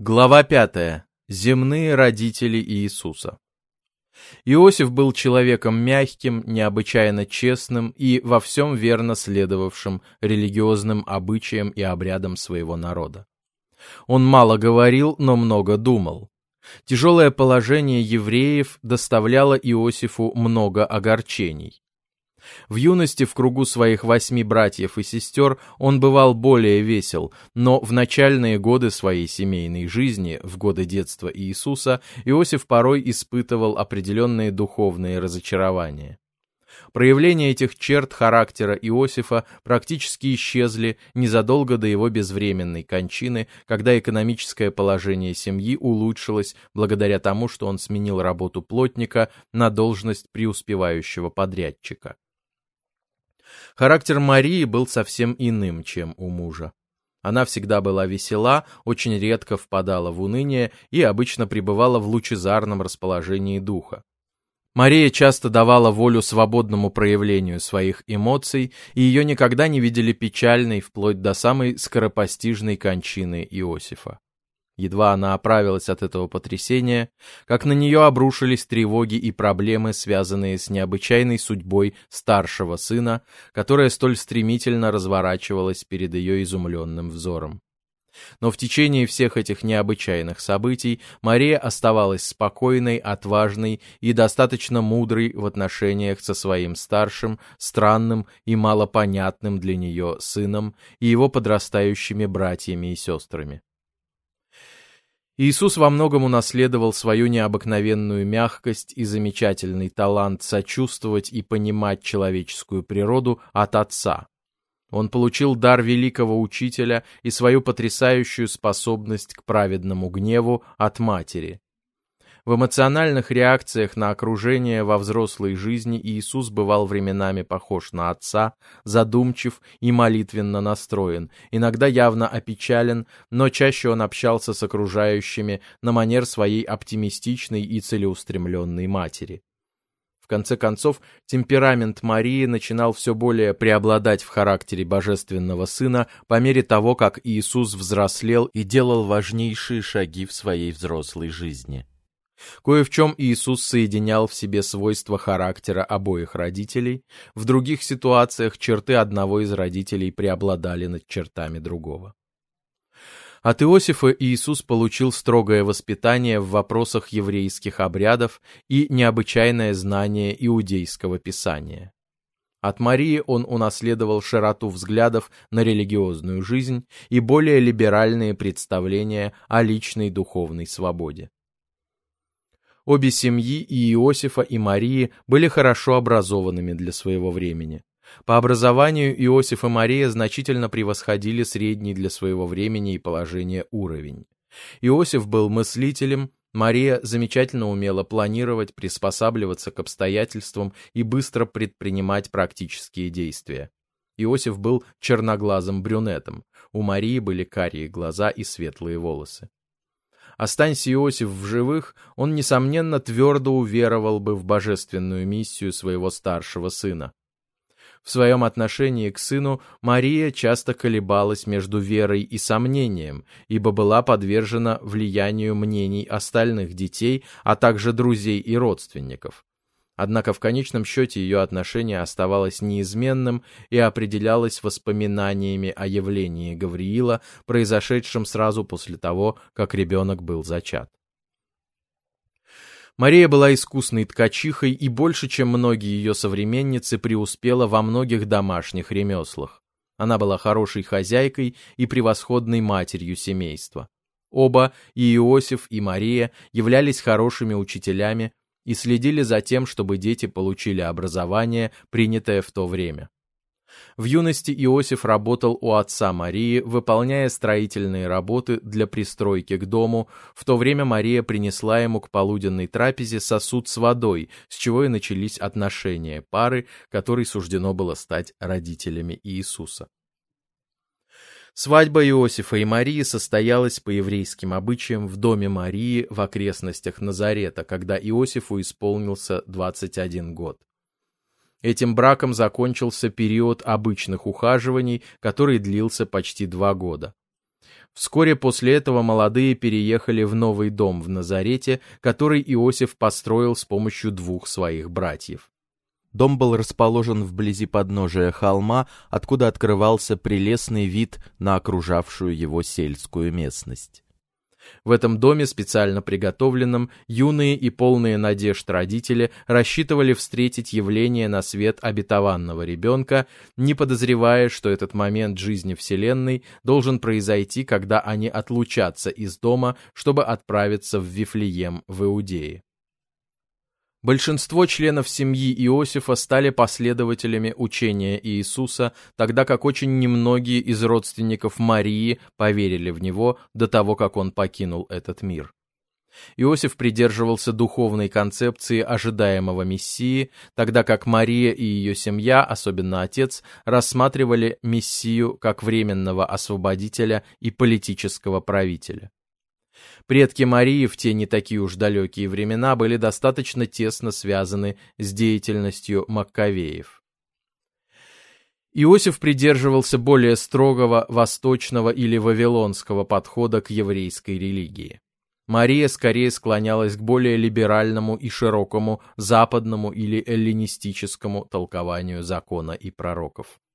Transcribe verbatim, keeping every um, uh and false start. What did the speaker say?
Глава пятая. Земные родители Иисуса. Иосиф был человеком мягким, необычайно честным и во всем верно следовавшим религиозным обычаям и обрядам своего народа. Он мало говорил, но много думал. Тяжелое положение евреев доставляло Иосифу много огорчений. В юности в кругу своих восьми братьев и сестер он бывал более весел, но в начальные годы своей семейной жизни, в годы детства Иисуса, Иосиф порой испытывал определенные духовные разочарования. Проявления этих черт характера Иосифа практически исчезли незадолго до его безвременной кончины, когда экономическое положение семьи улучшилось благодаря тому, что он сменил работу плотника на должность преуспевающего подрядчика. Характер Марии был совсем иным, чем у мужа. Она всегда была весела, очень редко впадала в уныние и обычно пребывала в лучезарном расположении духа. Мария часто давала волю свободному проявлению своих эмоций, и ее никогда не видели печальной вплоть до самой скоропостижной кончины Иосифа. Едва она оправилась от этого потрясения, как на нее обрушились тревоги и проблемы, связанные с необычайной судьбой старшего сына, которая столь стремительно разворачивалась перед ее изумленным взором. Но в течение всех этих необычайных событий Мария оставалась спокойной, отважной и достаточно мудрой в отношениях со своим старшим, странным и малопонятным для нее сыном и его подрастающими братьями и сестрами. Иисус во многом унаследовал свою необыкновенную мягкость и замечательный талант сочувствовать и понимать человеческую природу от Отца. Он получил дар великого учителя и свою потрясающую способность к праведному гневу от матери. В эмоциональных реакциях на окружение во взрослой жизни Иисус бывал временами похож на отца, задумчив и молитвенно настроен, иногда явно опечален, но чаще он общался с окружающими на манер своей оптимистичной и целеустремленной матери. В конце концов, темперамент Марии начинал все более преобладать в характере божественного сына по мере того, как Иисус взрослел и делал важнейшие шаги в своей взрослой жизни. Кое в чем Иисус соединял в себе свойства характера обоих родителей, в других ситуациях черты одного из родителей преобладали над чертами другого. От Иосифа Иисус получил строгое воспитание в вопросах еврейских обрядов и необычайное знание иудейского писания. От Марии он унаследовал широту взглядов на религиозную жизнь и более либеральные представления о личной духовной свободе. Обе семьи, и Иосифа, и Марии, были хорошо образованными для своего времени. По образованию Иосиф и Мария значительно превосходили средний для своего времени и положения уровень. Иосиф был мыслителем, Мария замечательно умела планировать, приспосабливаться к обстоятельствам и быстро предпринимать практические действия. Иосиф был черноглазым брюнетом, у Марии были карие глаза и светлые волосы. Останься Иосиф в живых, он, несомненно, твердо уверовал бы в божественную миссию своего старшего сына. В своем отношении к сыну Мария часто колебалась между верой и сомнением, ибо была подвержена влиянию мнений остальных детей, а также друзей и родственников. Однако в конечном счете ее отношение оставалось неизменным и определялось воспоминаниями о явлении Гавриила, произошедшем сразу после того, как ребенок был зачат. Мария была искусной ткачихой и больше, чем многие ее современницы, преуспела во многих домашних ремеслах. Она была хорошей хозяйкой и превосходной матерью семейства. Оба, и Иосиф, и Мария, являлись хорошими учителями и следили за тем, чтобы дети получили образование, принятое в то время. В юности Иосиф работал у отца Марии, выполняя строительные работы для пристройки к дому. В то время Мария принесла ему к полуденной трапезе сосуд с водой, с чего и начались отношения пары, которой суждено было стать родителями Иисуса. Свадьба Иосифа и Марии состоялась по еврейским обычаям в доме Марии в окрестностях Назарета, когда Иосифу исполнился двадцать один год. Этим браком закончился период обычных ухаживаний, который длился почти два года. Вскоре после этого молодые переехали в новый дом в Назарете, который Иосиф построил с помощью двух своих братьев. Дом был расположен вблизи подножия холма, откуда открывался прелестный вид на окружавшую его сельскую местность. В этом доме, специально приготовленном, юные и полные надежд родители рассчитывали встретить явление на свет обетованного ребенка, не подозревая, что этот момент жизни Вселенной должен произойти, когда они отлучатся из дома, чтобы отправиться в Вифлеем в Иудее. Большинство членов семьи Иосифа стали последователями учения Иисуса, тогда как очень немногие из родственников Марии поверили в него до того, как он покинул этот мир. Иосиф придерживался духовной концепции ожидаемого Мессии, тогда как Мария и ее семья, особенно отец, рассматривали Мессию как временного освободителя и политического правителя. Предки Марии в те не такие уж далекие времена были достаточно тесно связаны с деятельностью Маккавеев. Иосиф придерживался более строгого восточного или вавилонского подхода к еврейской религии. Мария скорее склонялась к более либеральному и широкому западному или эллинистическому толкованию закона и пророков.